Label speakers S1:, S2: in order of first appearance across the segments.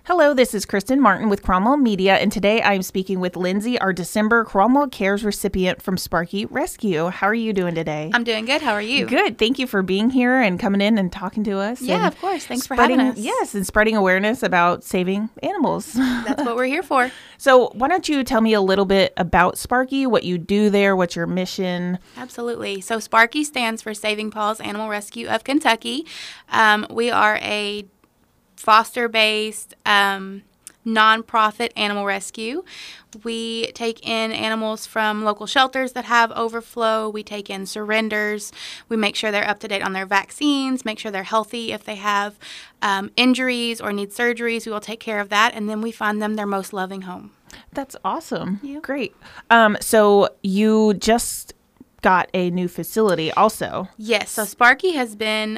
S1: Hello, this is Kristen Martin with Cromwell Media, and today I'm speaking with Lindsay, our December Cromwell Cares recipient from Sparky Rescue. How are you doing today?
S2: I'm doing good. How are you?
S1: Good. Thank you for being here and coming in and talking to us.
S2: Yeah, of course. Thanks for having us.
S1: Yes, and spreading awareness about saving animals.
S2: That's what we're here for.
S1: So why don't you tell me a little bit about Sparky, what you do there, what's your mission?
S2: Absolutely. So Sparky stands for Saving Paws Animal Rescue of Kentucky. We are a foster-based nonprofit animal rescue. We take in animals from local shelters that have overflow. We take in surrenders. We make sure they're up to date on their vaccines, make sure they're healthy. If they have injuries or need surgeries, we will take care of that. And then we find them their most loving home.
S1: That's awesome.
S2: Yeah.
S1: Great. So you just got a new facility also.
S2: Yes. So Sparky has been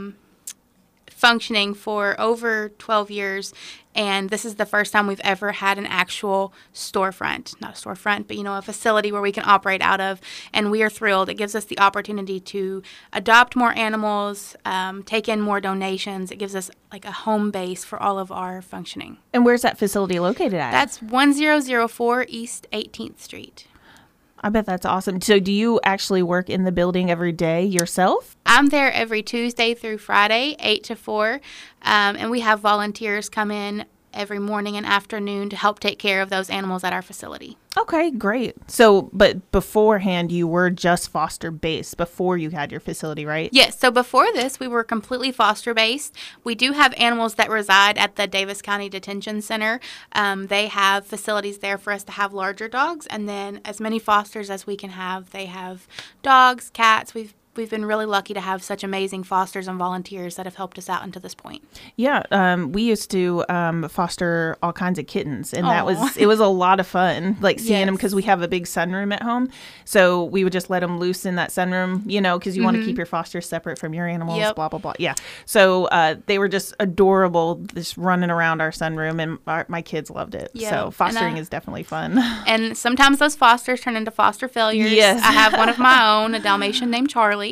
S2: functioning for over 12 years, and this is the first time we've ever had an actual storefront. Not a storefront, but a facility where we can operate out of, and we are thrilled. It gives us the opportunity to adopt more animals, take in more donations. It gives us like a home base for all of our functioning.
S1: And where's that facility located at?
S2: That's 1004 East 18th Street.
S1: I bet that's awesome. So do you actually work in the building every day yourself?
S2: I'm there every Tuesday through Friday, 8 to 4, and we have volunteers come in every morning and afternoon to help take care of those animals at our facility.
S1: Okay, great. So, but beforehand, you were just foster-based before you had your facility, right?
S2: Yes. So before this, we were completely foster-based. We do have animals that reside at the Davis County Detention Center. They have facilities there for us to have larger dogs, and then as many fosters as we can have. They have dogs, cats. We've been really lucky to have such amazing fosters and volunteers that have helped us out until this point.
S1: Yeah, we used to foster all kinds of kittens, and it was a lot of fun, like seeing them, because we have a big sunroom at home. So we would just let them loose in that sunroom, because you want to keep your fosters separate from your animals, blah, blah, blah. Yeah. So they were just adorable, just running around our sunroom, and my kids loved it. Yeah. So fostering is definitely fun.
S2: And sometimes those fosters turn into foster failures.
S1: Yes.
S2: I have one of my own, a Dalmatian named Charlie.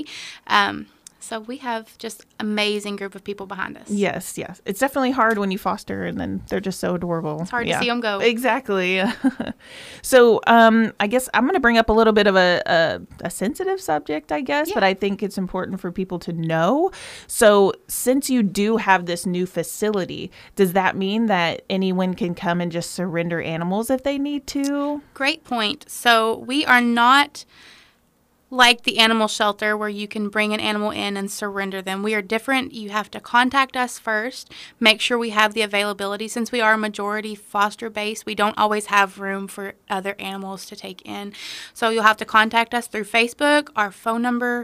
S2: So we have just amazing group of people behind us.
S1: Yes. It's definitely hard when you foster and then they're just so adorable.
S2: It's hard to see them go.
S1: Exactly. So I guess I'm going to bring up a little bit of a sensitive subject, I guess, but I think it's important for people to know. So since you do have this new facility, does that mean that anyone can come and just surrender animals if they need to?
S2: Great point. So we are not like the animal shelter where you can bring an animal in and surrender them. We are different. You have to contact us first, make sure we have the availability. Since we are a majority foster base, we don't always have room for other animals to take in. So you'll have to contact us through Facebook, our phone number,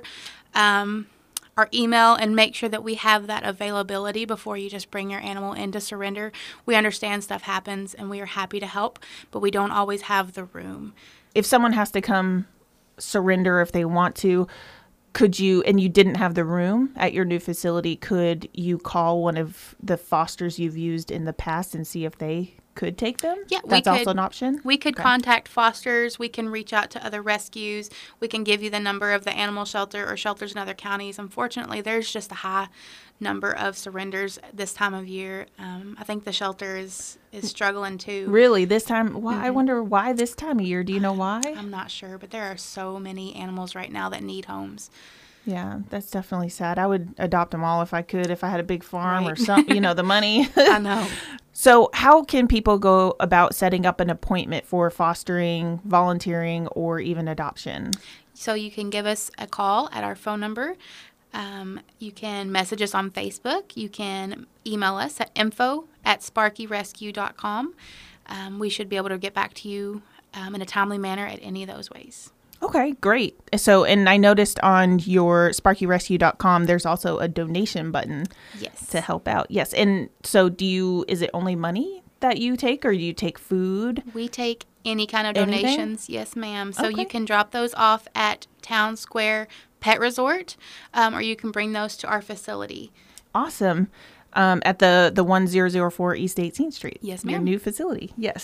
S2: our email, and make sure that we have that availability before you just bring your animal in to surrender. We understand stuff happens and we are happy to help, but we don't always have the room.
S1: If someone has to come surrender if they want to, could you, and you didn't have the room at your new facility, could you call one of the fosters you've used in the past and see if they could take them?
S2: Yeah,
S1: that's also an option.
S2: We could contact fosters. We can reach out to other rescues. We can give you the number of the animal shelter or shelters in other counties. Unfortunately, there's just a high number of surrenders this time of year. I think the shelter is struggling too.
S1: Really? This time? Why? I wonder why this time of year. Do you know why?
S2: I'm not sure, but there are so many animals right now that need homes.
S1: Yeah, that's definitely sad. I would adopt them all if I could, if I had a big farm or something, the money.
S2: I know.
S1: So how can people go about setting up an appointment for fostering, volunteering, or even adoption?
S2: So you can give us a call at our phone number. You can message us on Facebook. You can email us at info@sparkyrescue.com. We should be able to get back to you in a timely manner at any of those ways.
S1: Okay, great. So, and I noticed on your sparkyrescue.com, there's also a donation button to help out. Yes. And so is it only money that you take, or do you take food?
S2: We take any kind of donations. Yes, ma'am. So you can drop those off at Town Square Pet Resort, or you can bring those to our facility.
S1: Awesome. At the 1004 East 18th Street.
S2: Yes, ma'am.
S1: Your new facility. Yes.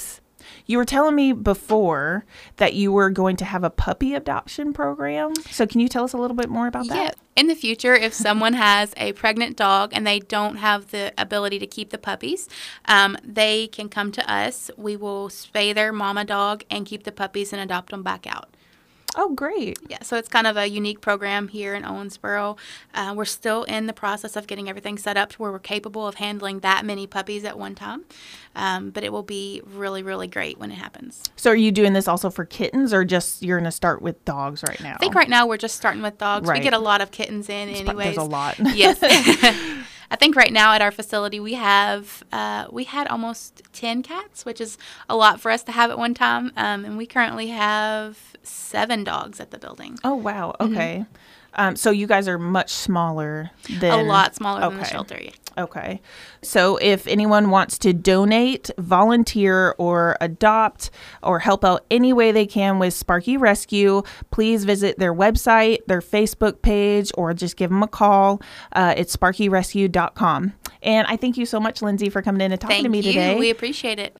S1: You were telling me before that you were going to have a puppy adoption program. So can you tell us a little bit more about that?
S2: Yeah. In the future, if someone has a pregnant dog and they don't have the ability to keep the puppies, they can come to us. We will spay their mama dog and keep the puppies and adopt them back out.
S1: Oh, great.
S2: Yeah, so it's kind of a unique program here in Owensboro. We're still in the process of getting everything set up to where we're capable of handling that many puppies at one time. But it will be really, really great when it happens.
S1: So are you doing this also for kittens, or just you're going to start with dogs right now?
S2: I think right now we're just starting with dogs.
S1: Right.
S2: We get a lot of kittens in anyways.
S1: There's a lot.
S2: Yes. I think right now at our facility we have we had almost 10 cats, which is a lot for us to have at one time. And we currently have 7 dogs at the building.
S1: Oh, wow. Okay. So you guys are much smaller than...
S2: A lot smaller than the shelter, yeah.
S1: Okay. So if anyone wants to donate, volunteer, or adopt, or help out any way they can with Sparky Rescue, please visit their website, their Facebook page, or just give them a call. It's sparkyrescue.com. And I thank you so much, Lindsay, for coming in and talking to me today.
S2: We appreciate it.